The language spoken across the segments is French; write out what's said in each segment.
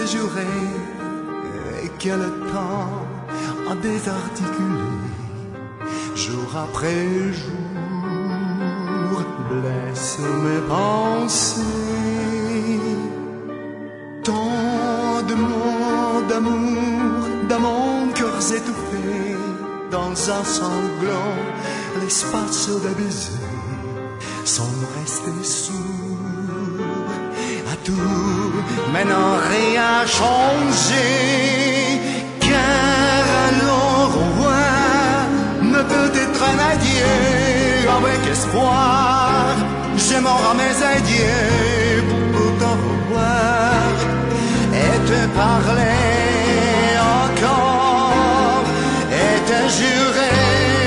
s'était juré et que le temps a désarticulé, jour après jour, blesse mes pensées. Tant de mots d'amour, cœurs étouffés dans un sanglant, l'espace des baisers semble rester sourd à tout, maintenant rien changé, car alors au loin ne peut être un adieu avec espoir. J'aimerais à mes adieux pour te revoir et te parler encore et te jurer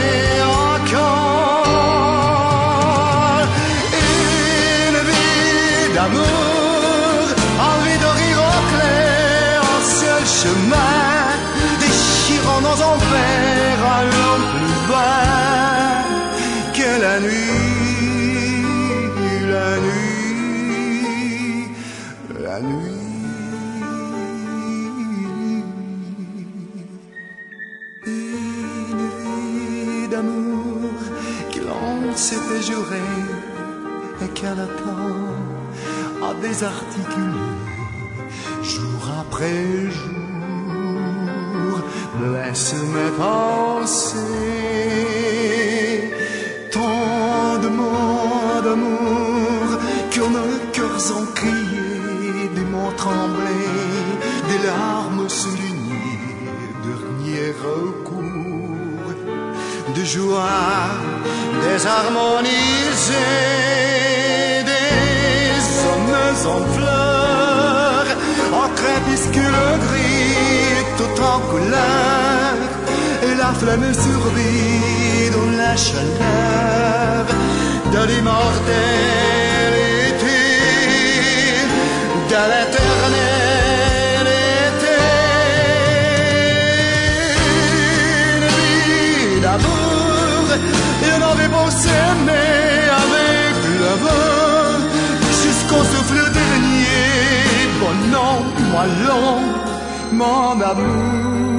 encore une vie d'amour, envie de rire au clair, un seul chemin, déchirant nos enfers, allant plus bas que la nuit, la nuit, la nuit. Une vie d'amour que l'on s'était juré et qu'à la temps a désarticulé, jour après jour, laisse mes pensées. Tant de mots d'amour que nos cœurs ont crié, des mots tremblés, des larmes soulignées, dernier recours de joie désharmonisée, des hommes en fleurs, en crépuscule gris, tout en couleur, et la flamme survit dans la chaleur de l'immortalité, de l'éternité. Une vie d'amour, il avait beau s'aimer avec le vent, jusqu'au souffle dernier, bon non, moi long, mon amour.